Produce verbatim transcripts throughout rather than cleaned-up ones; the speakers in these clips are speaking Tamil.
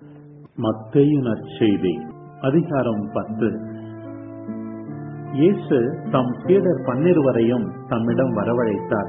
மத்தேயு நற்செய்தி அதிகாரம் பத்து. இயேசு தம் சீடர் பன்னிருவரையும் தம்மிடம் வரவழைத்தார்.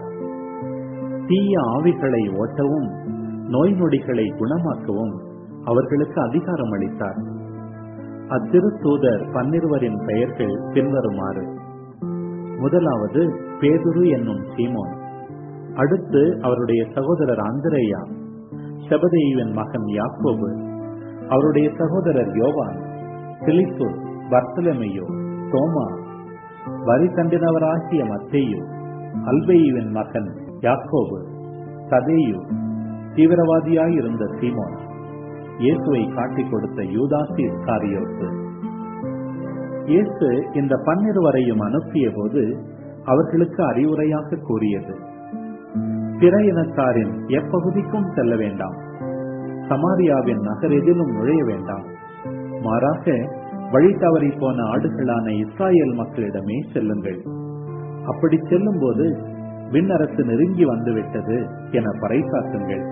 தீய ஆவிகளை ஓட்டவும் நோய் நொடிகளை குணமாக்கவும் அவர்களுக்கு அதிகாரம் அளித்தார். அத்திருத்தூதர் பன்னிருவரின் பெயர்கள் பின்வருமாறு: முதலாவது பேதுரு என்னும் சீமோன், அடுத்து அவருடைய சகோதரர் அந்திரேயா, செபதேயுவின் மகன் யாக்கோபு, அவருடைய சகோதரர் யோவான், பிலிப்பு, பர்த்தலமேயு, தோமா, வரி தண்டினவராகிய மத்தேயு, அல்பேயுவின் மகன் யாக்கோபு, ததேயு, தீவிரவாதியாயிருந்த சீமோன், இயேசுவை காட்டிக் கொடுத்த யூதாசு இஸ்காரியோத்து. இயேசு இந்த பன்னிருவரையும் அனுப்பிய போது அவர்களுக்கு அறிவுரையாக கூறியது: பிற இனத்தாரின் எப்பகுதிக்கும் செல்ல வேண்டாம், சமாரியாவின் நகர் எதிலும் நுழைய வேண்டாம், மாறாக வழி தவறி போன ஆடுகளான இஸ்ராயேல் மக்களிடமே செல்லுங்கள். அப்படி செல்லும் போது விண்ணரசு நெருங்கி வந்துவிட்டது என பறைசாற்றுங்கள்.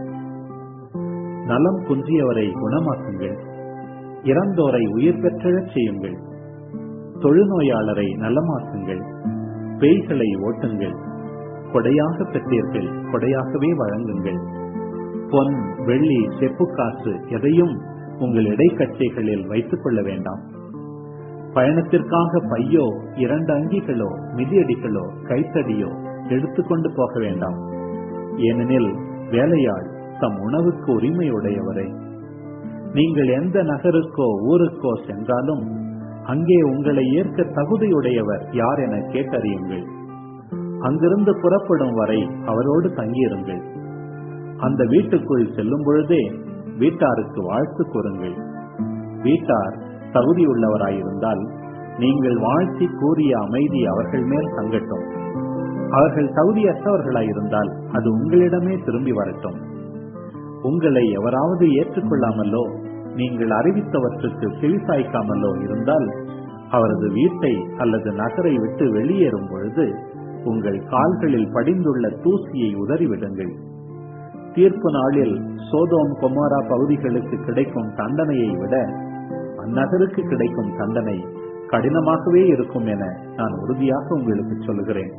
நலம் குன்றியவரை குணமாக்குங்கள், இறந்தோரை உயிர் பெற்றெழச் செய்யுங்கள், தொழுநோயாளரை நலமாக்குங்கள், பேய்களை ஓட்டுங்கள், கொடையாக பெற்றீர்கள் கொடையாகவே வழங்குங்கள். பொன், வெள்ளி, செப்பு காசு எதையும் உங்கள் இடைக்கச்சைகளில் வைத்துக் கொள்ள வேண்டாம். பயணத்திற்காக பையோ, இரண்டு அங்கிகளோ, மிதியடிகளோ, கைத்தடியோ எடுத்துக்கொண்டு போக வேண்டாம். ஏனெனில் வேலையாள் தம் உணவுக்கு உரிமையுடையவரே. நீங்கள் எந்த நகருக்கோ ஊருக்கோ சென்றாலும் அங்கே உங்களை ஏற்க தகுதியுடையவர் யார் என கேட்டறியுங்கள். அங்கிருந்து புறப்படும் வரை அவரோடு தங்கியிருங்கள். அந்த வீட்டுக்குள் செல்லும் பொழுதே வீட்டாருக்கு வாழ்த்து கூறுங்கள். வீட்டார் தகுதியுள்ளவராயிருந்தால் நீங்கள் வாழ்த்தி கூறிய அமைதி அவர்கள் மேல் தங்கட்டும். அவர்கள் தகுதியற்றவர்களாயிருந்தால் அது உங்களிடமே திரும்பி வரட்டும். உங்களை எவராவது ஏற்றுக்கொள்ளாமலோ நீங்கள் அறிவித்தவற்றுக்கு செவிசாய்க்காமலோ இருந்தால் அவரது வீட்டை அல்லது நகரை விட்டு வெளியேறும் பொழுது உங்கள் கால்களில் படிந்துள்ள தூசியை உதறிவிடுங்கள். தீர்ப்பு நாளில் சோதோம் கொமோரா பகுதிகளுக்கு கிடைக்கும் தண்டனையை விட அந்நகருக்கு கிடைக்கும் தண்டனை கடினமாகவே இருக்கும் என நான் உறுதியாக உங்களுக்கு சொல்லுகிறேன்.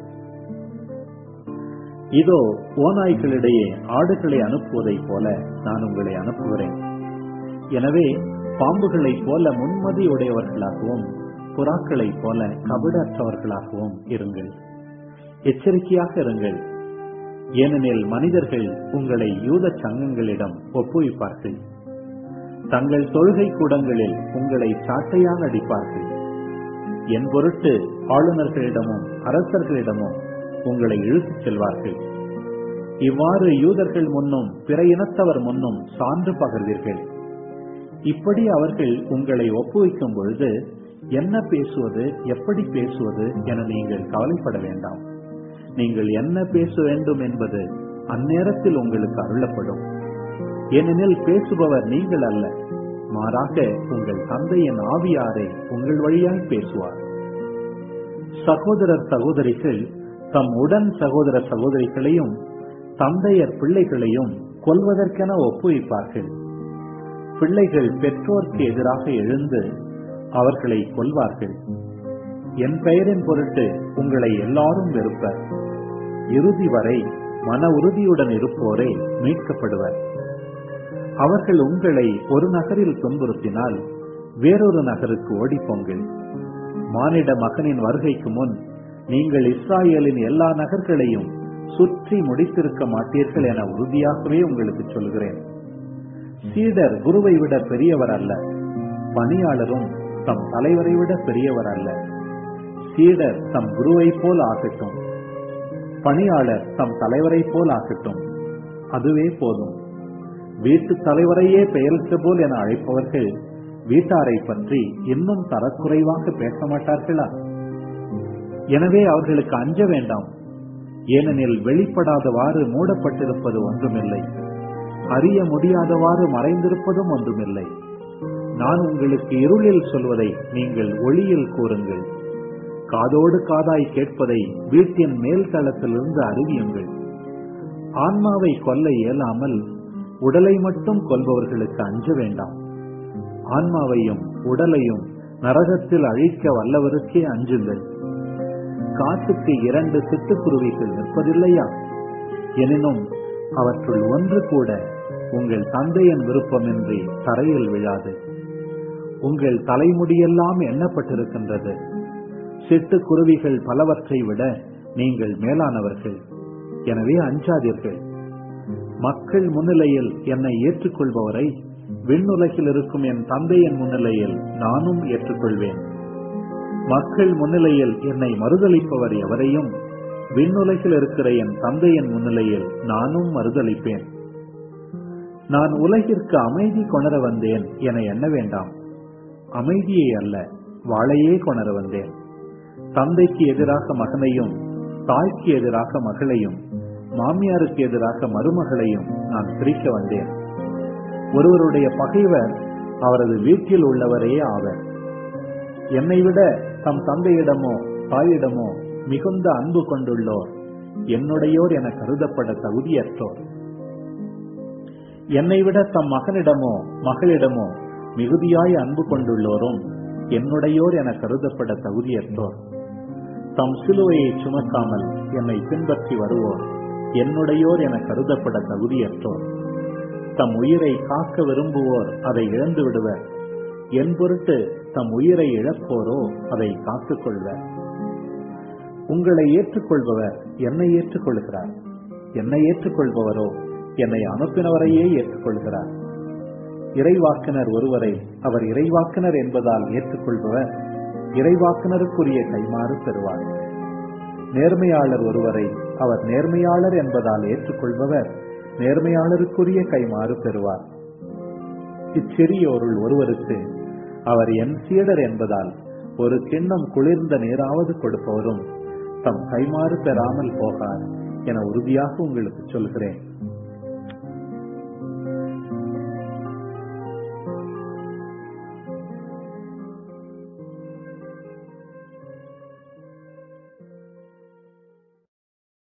இதோ ஓநாய்களிடையே ஆடுகளை அனுப்புவதை போல நான் உங்களை அனுப்புகிறேன். எனவே பாம்புகளைப் போல முன்மதி உடையவர்களாகவும் புறாக்களைப் போல கபடற்றவர்களாகவும் இருங்கள். எச்சரிக்கையாக இருங்கள். ஏனெனில் மனிதர்கள் உங்களை யூத சங்கங்களிடம் ஒப்புவிப்பார்கள். தங்கள் தொழுகை கூடங்களில் உங்களை சாட்டையாக அடிப்பார்கள். என் பொருட்டு ஆளுநர்களிடமும் அரசர்களிடமும் உங்களை இழுத்துச் செல்வார்கள். இவ்வாறு யூதர்கள் முன்னும் பிற இனத்தவர் முன்னும் சான்று பகர்வீர்கள். இப்படி அவர்கள் உங்களை ஒப்புவிக்கும் பொழுது என்ன பேசுவது, எப்படி பேசுவது என நீங்கள் கவலைப்பட வேண்டாம். நீங்கள் என்ன பேச வேண்டும் என்பது அந்நேரத்தில் உங்களுக்கு அருளப்படும். ஏனெனில் பேசுபவர் நீங்கள் அல்ல, மாறாக உங்கள் தந்தையின் ஆவியாரை உங்கள் வழியாய் பேசுவார். சகோதரர் சகோதரிகள் தம் உடன் சகோதர சகோதரிகளையும் தந்தையர் பிள்ளைகளையும் கொல்வதற்கென ஒப்புவிப்பார்கள். பிள்ளைகள் பெற்றோருக்கு எதிராக எழுந்து அவர்களை கொல்வார்கள். என் பெயரின் பொருட்டு உங்களை எல்லாரும் வெறுப்பர். இறுதி வரை மன உறுதியுடன் இருப்போரே மீட்கப்படுவர். அவர்கள் உங்களை ஒரு நகரில் துன்புறுத்தினால் வேறொரு நகருக்கு ஓடிப்போங்கள். மானிட மகனின் வருகைக்கு முன் நீங்கள் இஸ்ராயேலின் எல்லா நகர்களையும் சுற்றி முடித்திருக்க மாட்டீர்கள் என உறுதியாகவே உங்களுக்கு சொல்கிறேன். சீடர் குருவை விட பெரியவர் அல்ல, பணியாளரும் தம் தலைவரை விட பெரியவர் அல்ல. சீடர் தம் குருவை போல் ஆகட்டும், பணியாளர் தம் தலைவரை போல் ஆகட்டும். அதுவே போதும். வீட்டு தலைவரையே பெயர்ச்சபோல் என அழைப்பவர்கள் வீட்டாரை பற்றி இன்னும் தரக்குறைவாக பேச மாட்டார்களா? எனவே அவர்களுக்கு அஞ்ச வேண்டாம். ஏனெனில் வெளிப்படாதவாறு மூடப்பட்டிருப்பது ஒன்றுமில்லை, அறிய முடியாதவாறு மறைந்திருப்பதும் ஒன்றுமில்லை. நான் உங்களுக்கு இருளில் சொல்வதை நீங்கள் ஒளியில் கூறுங்கள். காதோடு காதாய் கேட்பதை வீட்டின் மேல் தளத்திலிருந்து அறிவியுங்கள். ஆன்மாவை கொல்ல இயலாமல் உடலை மட்டும் கொல்பவர்களுக்கு அஞ்ச வேண்டாம். ஆன்மாவையும் உடலையும் நரகத்தில் அழிக்க வல்லவருக்கே அஞ்சுங்கள். காட்டுக்கு இரண்டு சிட்டுக்குருவிகள் நிற்பதில்லையா? எனினும் அவற்றுள் ஒன்று கூட உங்கள் தந்தையின் விருப்பமின்றி தரையில் விழாது. உங்கள் தலைமுடியெல்லாம் எண்ணப்பட்டிருக்கின்றது. சிட்டுக்குருவிகள் பலவற்றை விட நீங்கள் மேலானவர்கள். எனவே அஞ்சாதீர்கள். மக்கள் முன்னிலையில் என்னை ஏற்றுக்கொள்பவரை விண்ணுலகில் இருக்கும் என் தந்தையின் முன்னிலையில் நானும் ஏற்றுக்கொள்வேன். மக்கள் முன்னிலையில் என்னை மறுதலிப்பவர் எவரையும் விண்ணுலகில் இருக்கிற என் தந்தையின் முன்னிலையில் நானும் மறுதலிப்பேன். நான் உலகிற்கு அமைதி கொணர வந்தேன் என எண்ண வேண்டாம். அமைதியை அல்ல, வாளையே கொணர வந்தேன். தந்தைக்கு எதிராக மகனையும், தாய்க்கு எதிராக மகளையும், மாமியாருக்கு எதிராக மருமகளையும் நான் பிரிக்க வந்தேன். ஒருவருடைய பகைவர் அவரது வீட்டில் உள்ளவரே ஆவர். என்னை விட தம் தந்தையிடமோ தாயிடமோ மிகுந்த அன்பு கொண்டுள்ளோர் என்னுடையோர் என கருதப்பட தகுதியற்றோர். என்னை விட தம் மகனிடமோ மகளிடமோ மிகுதியாய் அன்பு கொண்டுள்ளோரும் என்னுடையோர் என கருதப்பட தகுதியற்றோர். தம் சிலுவையை சுமக்காமல் என்னை பின்பற்றி வருவோர் என்னுடையோர் என கருதப்பட தகுதியற்றோர். தம் உயிரை காக்க விரும்புவோர் அதை இழந்து விடுவர். என் பொருட்டு தம் உயிரை இழப்போரோ அதை காத்துக் கொள்வர். உங்களை ஏற்றுக்கொள்பவர் என்னை ஏற்றுக்கொள்கிறார். என்னை ஏற்றுக்கொள்பவரோ என்னை அனுப்பினவரையே ஏற்றுக்கொள்கிறார். இறைவாக்கினர் ஒருவரை அவர் இறைவாக்கினர் என்பதால் ஏற்றுக்கொள்பவர் இறைவாக்கினருக்குரிய கைமாறு பெறுவார். நேர்மையாளர் ஒருவரை அவர் நேர்மையாளர் என்பதால் ஏற்றுக்கொள்பவர் நேர்மையாளருக்குரிய கைமாறு பெறுவார். இச்சிறியோருள் ஒருவருக்கு அவர் என் சீடர் என்பதால் ஒரு கிண்ணம் குளிர்ந்த நீராவது கொடுப்பவரும் தம் கைமாறு பெறாமல் போகார் என உறுதியாக உங்களுக்கு சொல்கிறேன்.